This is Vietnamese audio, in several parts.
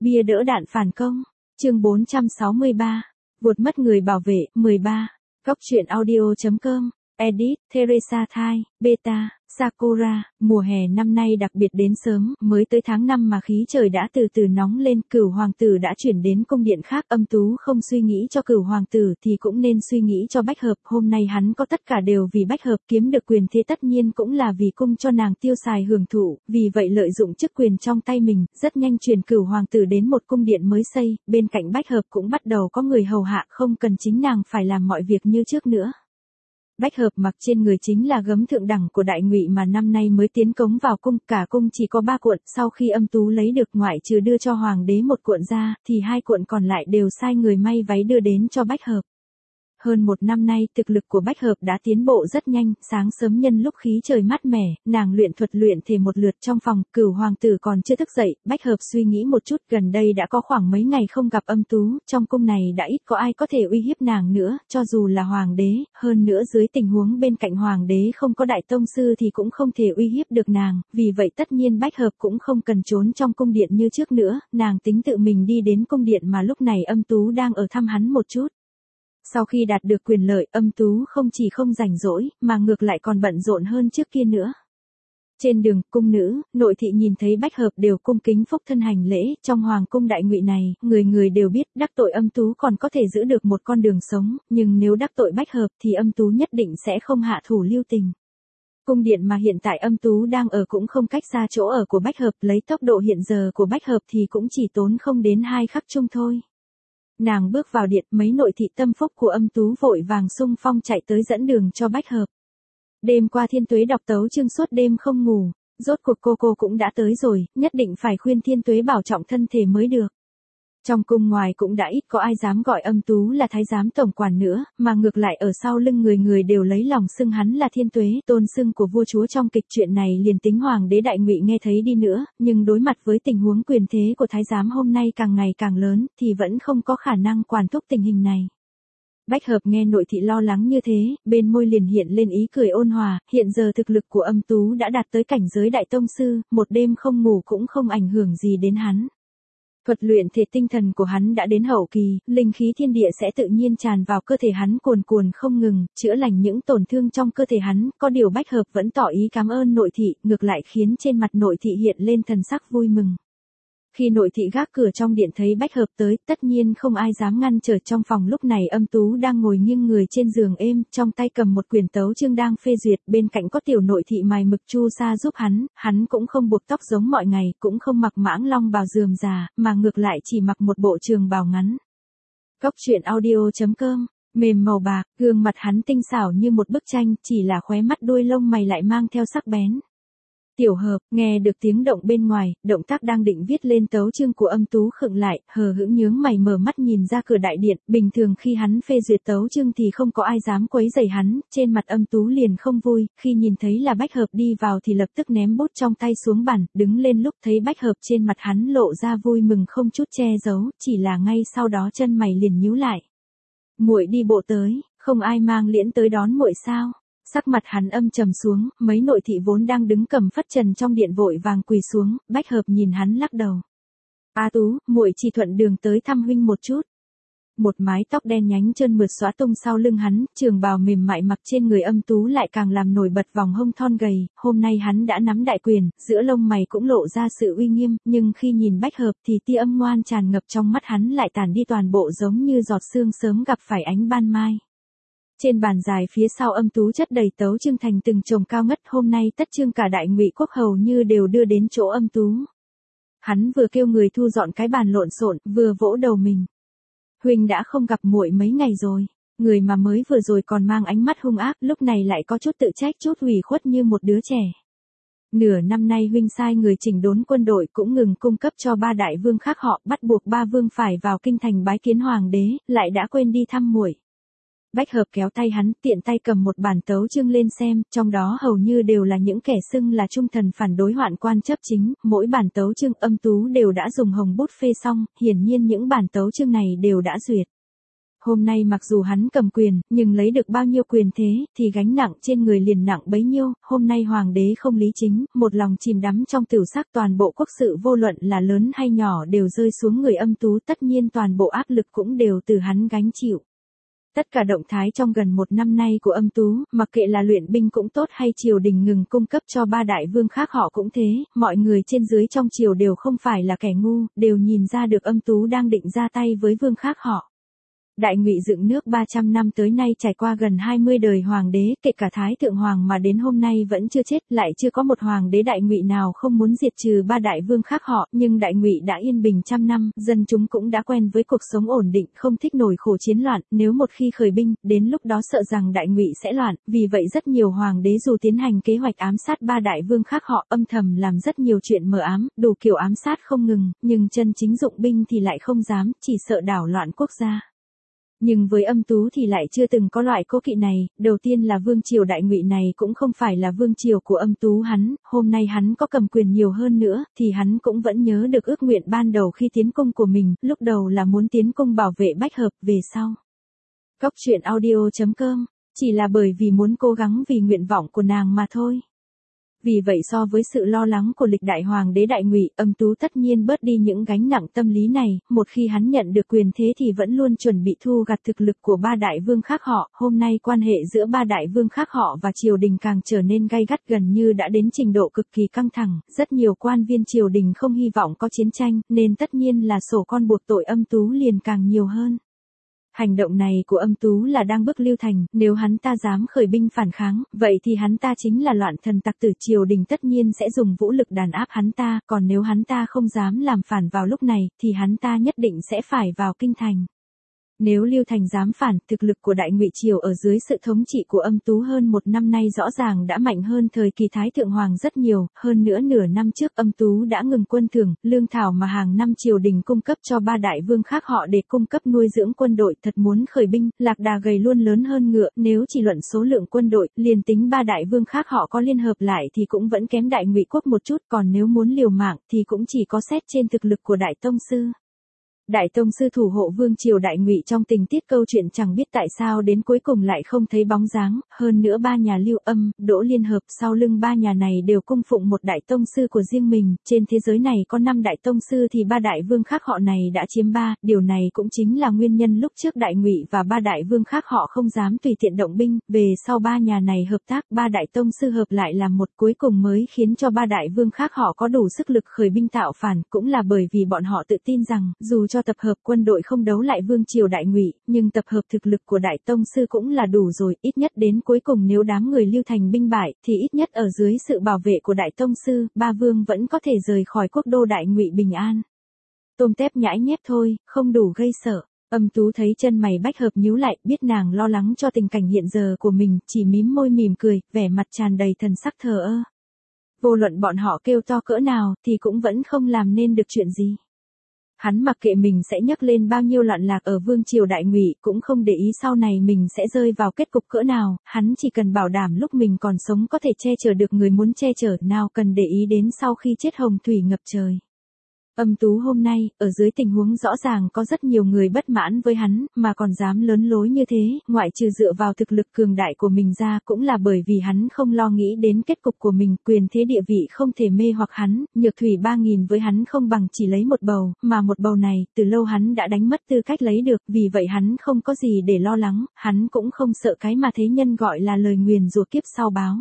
Bia đỡ đạn phản công. Chương 463. Vụt mất người bảo vệ. 13. Góc truyện audio.com. Edit, Teresa Thai, Beta, Sakura. Mùa hè năm nay đặc biệt đến sớm, mới tới tháng 5 mà khí trời đã từ từ nóng lên. Cửu hoàng tử đã chuyển đến cung điện khác. Âm Tú không suy nghĩ cho Cửu hoàng tử thì cũng nên suy nghĩ cho Bách Hợp. Hôm nay hắn có tất cả đều vì Bách Hợp, kiếm được quyền thế tất nhiên cũng là vì cung cho nàng tiêu xài hưởng thụ. Vì vậy lợi dụng chức quyền trong tay mình, rất nhanh chuyển Cửu hoàng tử đến một cung điện mới xây. Bên cạnh Bách Hợp cũng bắt đầu có người hầu hạ, không cần chính nàng phải làm mọi việc như trước nữa. Bách Hợp mặc trên người chính là gấm thượng đẳng của Đại Ngụy mà năm nay mới tiến cống vào cung, cả cung chỉ có 3 cuộn, sau khi Âm Tú lấy được ngoại trừ đưa cho hoàng đế một cuộn ra, thì 2 cuộn còn lại đều sai người may váy đưa đến cho Bách Hợp. Hơn một năm nay, thực lực của Bách Hợp đã tiến bộ rất nhanh, sáng sớm nhân lúc khí trời mát mẻ, nàng luyện thuật luyện thể một lượt trong phòng. Cửu hoàng tử còn chưa thức dậy, Bách Hợp suy nghĩ một chút, gần đây đã có khoảng mấy ngày không gặp Âm Tú, trong cung này đã ít có ai có thể uy hiếp nàng nữa, cho dù là hoàng đế, hơn nữa dưới tình huống bên cạnh hoàng đế không có đại tông sư thì cũng không thể uy hiếp được nàng, vì vậy tất nhiên Bách Hợp cũng không cần trốn trong cung điện như trước nữa, nàng tính tự mình đi đến cung điện mà lúc này Âm Tú đang ở thăm hắn một chút. Sau khi đạt được quyền lợi, Âm Tú không chỉ không rảnh rỗi, mà ngược lại còn bận rộn hơn trước kia nữa. Trên đường, cung nữ, nội thị nhìn thấy Bách Hợp đều cung kính phúc thân hành lễ. Trong hoàng cung Đại Ngụy này, người người đều biết đắc tội Âm Tú còn có thể giữ được một con đường sống, nhưng nếu đắc tội Bách Hợp thì Âm Tú nhất định sẽ không hạ thủ lưu tình. Cung điện mà hiện tại Âm Tú đang ở cũng không cách xa chỗ ở của Bách Hợp, lấy tốc độ hiện giờ của Bách Hợp thì cũng chỉ tốn không đến 2 khắc chung thôi. Nàng bước vào điện, mấy nội thị tâm phúc của Âm Tú vội vàng xung phong chạy tới dẫn đường cho Bách Hợp. Đêm qua Thiên Tuế đọc tấu chương suốt đêm không ngủ, rốt cuộc cô cũng đã tới rồi, nhất định phải khuyên Thiên Tuế bảo trọng thân thể mới được. Trong cung ngoài cũng đã ít có ai dám gọi Âm Tú là thái giám tổng quản nữa, mà ngược lại ở sau lưng người người đều lấy lòng xưng hắn là Thiên Tuế, tôn xưng của vua chúa. Trong kịch truyện này liền tính hoàng đế Đại Ngụy nghe thấy đi nữa, nhưng đối mặt với tình huống quyền thế của thái giám hôm nay càng ngày càng lớn, thì vẫn không có khả năng quản thúc tình hình này. Bách Hợp nghe nội thị lo lắng như thế, bên môi liền hiện lên ý cười ôn hòa, hiện giờ thực lực của Âm Tú đã đạt tới cảnh giới đại tông sư, một đêm không ngủ cũng không ảnh hưởng gì đến hắn. Thuật luyện thể tinh thần của hắn đã đến hậu kỳ, linh khí thiên địa sẽ tự nhiên tràn vào cơ thể hắn cuồn cuộn không ngừng, chữa lành những tổn thương trong cơ thể hắn. Có điều Bách Hợp vẫn tỏ ý cảm ơn nội thị, ngược lại khiến trên mặt nội thị hiện lên thần sắc vui mừng. Khi nội thị gác cửa trong điện thấy Bách Hợp tới, tất nhiên không ai dám ngăn trở. Trong phòng lúc này Âm Tú đang ngồi nghiêng người trên giường êm, trong tay cầm một quyển tấu chương đang phê duyệt, bên cạnh có tiểu nội thị mài mực chu sa giúp hắn cũng không buộc tóc giống mọi ngày, cũng không mặc mãng long bào rườm rà, mà ngược lại chỉ mặc một bộ trường bào ngắn. Góc truyện audio.com. Mềm màu bạc, gương mặt hắn tinh xảo như một bức tranh, chỉ là khóe mắt đuôi lông mày lại mang theo sắc bén. Tiểu Hợp, nghe được tiếng động bên ngoài, động tác đang định viết lên tấu chương của Âm Tú khựng lại, hờ hững nhướng mày mở mắt nhìn ra cửa đại điện. Bình thường khi hắn phê duyệt tấu chương thì không có ai dám quấy rầy hắn, trên mặt Âm Tú liền không vui, khi nhìn thấy là Bách Hợp đi vào thì lập tức ném bút trong tay xuống bàn, đứng lên. Lúc thấy Bách Hợp trên mặt hắn lộ ra vui mừng không chút che giấu, chỉ là ngay sau đó chân mày liền nhíu lại. Muội đi bộ tới, không ai mang liễn tới đón muội sao? Sắc mặt hắn âm trầm xuống, mấy nội thị vốn đang đứng cầm phất trần trong điện vội vàng quỳ xuống. Bách Hợp nhìn hắn lắc đầu. A Tú, muội chỉ thuận đường tới thăm huynh một chút. Một mái tóc đen nhánh trơn mượt xõa tung sau lưng hắn, trường bào mềm mại mặc trên người Âm Tú lại càng làm nổi bật vòng hông thon gầy. Hôm nay hắn đã nắm đại quyền, giữa lông mày cũng lộ ra sự uy nghiêm, nhưng khi nhìn Bách Hợp thì tia âm ngoan tràn ngập trong mắt hắn lại tản đi toàn bộ, giống như giọt sương sớm gặp phải ánh ban mai. Trên bàn dài phía sau Âm Tú chất đầy tấu chương thành từng chồng cao ngất, hôm nay tất chương cả Đại Ngụy quốc hầu như đều đưa đến chỗ Âm Tú. Hắn vừa kêu người thu dọn cái bàn lộn xộn, vừa vỗ đầu mình. Huynh đã không gặp muội mấy ngày rồi, người mà mới vừa rồi còn mang ánh mắt hung ác, lúc này lại có chút tự trách chút ủy khuất như một đứa trẻ. Nửa năm nay huynh sai người chỉnh đốn quân đội, cũng ngừng cung cấp cho 3 đại vương khác họ, bắt buộc 3 vương phải vào kinh thành bái kiến hoàng đế, lại đã quên đi thăm muội. Bách Hợp kéo tay hắn, tiện tay cầm một bản tấu chương lên xem, trong đó hầu như đều là những kẻ xưng là trung thần phản đối hoạn quan chấp chính, mỗi bản tấu chương Âm Tú đều đã dùng hồng bút phê xong, hiển nhiên những bản tấu chương này đều đã duyệt. Hôm nay mặc dù hắn cầm quyền, nhưng lấy được bao nhiêu quyền thế, thì gánh nặng trên người liền nặng bấy nhiêu, hôm nay hoàng đế không lý chính, một lòng chìm đắm trong tiểu sắc, toàn bộ quốc sự vô luận là lớn hay nhỏ đều rơi xuống người Âm Tú, tất nhiên toàn bộ áp lực cũng đều từ hắn gánh chịu. Tất cả động thái trong gần một năm nay của Âm Tú, mặc kệ là luyện binh cũng tốt hay triều đình ngừng cung cấp cho ba đại vương khác họ cũng thế, mọi người trên dưới trong triều đều không phải là kẻ ngu, đều nhìn ra được Âm Tú đang định ra tay với vương khác họ. Đại Ngụy dựng nước 300 năm tới nay trải qua gần 20 đời hoàng đế, kể cả Thái Thượng Hoàng mà đến hôm nay vẫn chưa chết, lại chưa có một hoàng đế Đại Ngụy nào không muốn diệt trừ ba đại vương khác họ, nhưng Đại Ngụy đã yên bình trăm năm, dân chúng cũng đã quen với cuộc sống ổn định, không thích nổi khổ chiến loạn, nếu một khi khởi binh, đến lúc đó sợ rằng Đại Ngụy sẽ loạn, vì vậy rất nhiều hoàng đế dù tiến hành kế hoạch ám sát ba đại vương khác họ, âm thầm làm rất nhiều chuyện mờ ám, đủ kiểu ám sát không ngừng, nhưng chân chính dụng binh thì lại không dám, chỉ sợ đảo loạn quốc gia. Nhưng với Âm Tú thì lại chưa từng có loại cố kỵ này, đầu tiên là vương triều Đại Ngụy này cũng không phải là vương triều của Âm Tú hắn, hôm nay hắn có cầm quyền nhiều hơn nữa, thì hắn cũng vẫn nhớ được ước nguyện ban đầu khi tiến cung của mình, lúc đầu là muốn tiến cung bảo vệ Bách Hợp, về sau. Cóc truyện audio.com, chỉ là bởi vì muốn cố gắng vì nguyện vọng của nàng mà thôi. Vì vậy so với sự lo lắng của lịch đại hoàng đế Đại Ngụy, Âm Tú tất nhiên bớt đi những gánh nặng tâm lý này, một khi hắn nhận được quyền thế thì vẫn luôn chuẩn bị thu gặt thực lực của ba đại vương khác họ, hôm nay quan hệ giữa ba đại vương khác họ và triều đình càng trở nên gay gắt, gần như đã đến trình độ cực kỳ căng thẳng, rất nhiều quan viên triều đình không hy vọng có chiến tranh, nên tất nhiên là sổ con buộc tội Âm Tú liền càng nhiều hơn. Hành động này của Âm Tú là đang bức Lưu Thành, nếu hắn ta dám khởi binh phản kháng, vậy thì hắn ta chính là loạn thần tặc tử, triều đình tất nhiên sẽ dùng vũ lực đàn áp hắn ta, còn nếu hắn ta không dám làm phản vào lúc này, thì hắn ta nhất định sẽ phải vào kinh thành. Nếu Lưu Thành dám phản, thực lực của Đại Ngụy triều ở dưới sự thống trị của Âm Tú hơn một năm nay rõ ràng đã mạnh hơn thời kỳ Thái Thượng Hoàng rất nhiều, hơn nữa nửa năm trước Âm Tú đã ngừng quân thưởng, lương thảo mà hàng năm triều đình cung cấp cho ba đại vương khác họ để cung cấp nuôi dưỡng quân đội, thật muốn khởi binh, lạc đà gầy luôn lớn hơn ngựa, nếu chỉ luận số lượng quân đội, liền tính ba đại vương khác họ có liên hợp lại thì cũng vẫn kém Đại Ngụy quốc một chút, còn nếu muốn liều mạng thì cũng chỉ có xét trên thực lực của Đại Tông Sư. Đại Tông Sư thủ hộ vương triều Đại Ngụy trong tình tiết câu chuyện chẳng biết tại sao đến cuối cùng lại không thấy bóng dáng, hơn nữa ba nhà Lưu Âm, Đỗ liên hợp, sau lưng ba nhà này đều cung phụng một Đại Tông Sư của riêng mình, trên thế giới này có 5 Đại Tông Sư thì ba đại vương khác họ này đã chiếm 3, điều này cũng chính là nguyên nhân lúc trước Đại Ngụy và ba đại vương khác họ không dám tùy tiện động binh, về sau ba nhà này hợp tác, ba Đại Tông Sư hợp lại làm một, cuối cùng mới khiến cho ba đại vương khác họ có đủ sức lực khởi binh tạo phản, cũng là bởi vì bọn họ tự tin rằng, dù cho tập hợp quân đội không đấu lại vương triều Đại Ngụy, nhưng tập hợp thực lực của Đại Tông Sư cũng là đủ rồi, ít nhất đến cuối cùng nếu đám người Lưu Thành binh bại, thì ít nhất ở dưới sự bảo vệ của Đại Tông Sư, ba vương vẫn có thể rời khỏi quốc đô Đại Ngụy bình an. Tôm tép nhãi nhép thôi, không đủ gây sợ. Âm Tú thấy chân mày Bách Hợp nhíu lại, biết nàng lo lắng cho tình cảnh hiện giờ của mình, chỉ mím môi mỉm cười, vẻ mặt tràn đầy thần sắc thờ ơ. Vô luận bọn họ kêu to cỡ nào, thì cũng vẫn không làm nên được chuyện gì. Hắn mặc kệ mình sẽ nhấc lên bao nhiêu loạn lạc ở vương triều Đại Ngụy, cũng không để ý sau này mình sẽ rơi vào kết cục cỡ nào, hắn chỉ cần bảo đảm lúc mình còn sống có thể che chở được người muốn che chở, nào cần để ý đến sau khi chết hồng thủy ngập trời. Âm Tú hôm nay, ở dưới tình huống rõ ràng có rất nhiều người bất mãn với hắn, mà còn dám lớn lối như thế, ngoại trừ dựa vào thực lực cường đại của mình ra, cũng là bởi vì hắn không lo nghĩ đến kết cục của mình, quyền thế địa vị không thể mê hoặc hắn, nhược thủy 3000 với hắn không bằng chỉ lấy một bầu, mà một bầu này, từ lâu hắn đã đánh mất tư cách lấy được, vì vậy hắn không có gì để lo lắng, hắn cũng không sợ cái mà thế nhân gọi là lời nguyền rủa kiếp sau báo.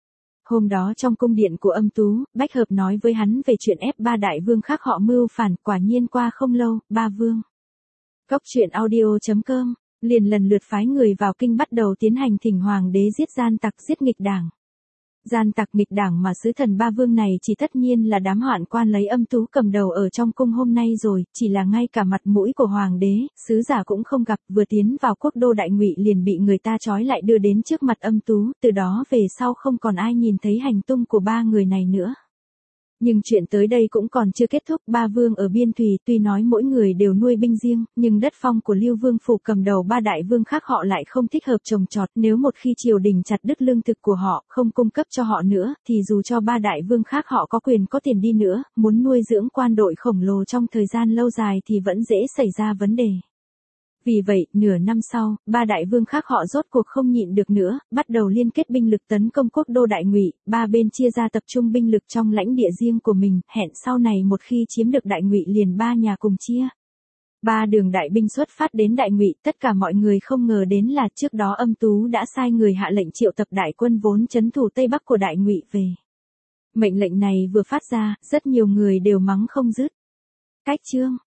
Hôm đó trong cung điện của Âm Tú, Bách Hợp nói với hắn về chuyện ép ba đại vương khác họ mưu phản, quả nhiên qua không lâu, ba vương. Cóc truyện audio.com, liền lần lượt phái người vào kinh bắt đầu tiến hành thỉnh hoàng đế giết gian tặc, giết nghịch đảng. Gian tặc nghịch đảng mà sứ thần ba vương này chỉ tất nhiên là đám hoạn quan lấy Âm Tú cầm đầu ở trong cung hôm nay rồi, chỉ là ngay cả mặt mũi của hoàng đế, sứ giả cũng không gặp, vừa tiến vào quốc đô Đại Ngụy liền bị người ta trói lại đưa đến trước mặt Âm Tú, từ đó về sau không còn ai nhìn thấy hành tung của ba người này nữa. Nhưng chuyện tới đây cũng còn chưa kết thúc, ba vương ở Biên Thùy tuy nói mỗi người đều nuôi binh riêng, nhưng đất phong của Lưu Vương Phủ cầm đầu ba đại vương khác họ lại không thích hợp trồng trọt, nếu một khi triều đình chặt đứt lương thực của họ, không cung cấp cho họ nữa, thì dù cho ba đại vương khác họ có quyền có tiền đi nữa, muốn nuôi dưỡng quan đội khổng lồ trong thời gian lâu dài thì vẫn dễ xảy ra vấn đề. Vì vậy, nửa năm sau, ba đại vương khác họ rốt cuộc không nhịn được nữa, bắt đầu liên kết binh lực tấn công quốc đô Đại Ngụy, ba bên chia ra tập trung binh lực trong lãnh địa riêng của mình, hẹn sau này một khi chiếm được Đại Ngụy liền ba nhà cùng chia. Ba đường đại binh xuất phát đến Đại Ngụy, tất cả mọi người không ngờ đến là trước đó Âm Tú đã sai người hạ lệnh triệu tập đại quân vốn trấn thủ Tây Bắc của Đại Ngụy về. Mệnh lệnh này vừa phát ra, rất nhiều người đều mắng không dứt. Cách chương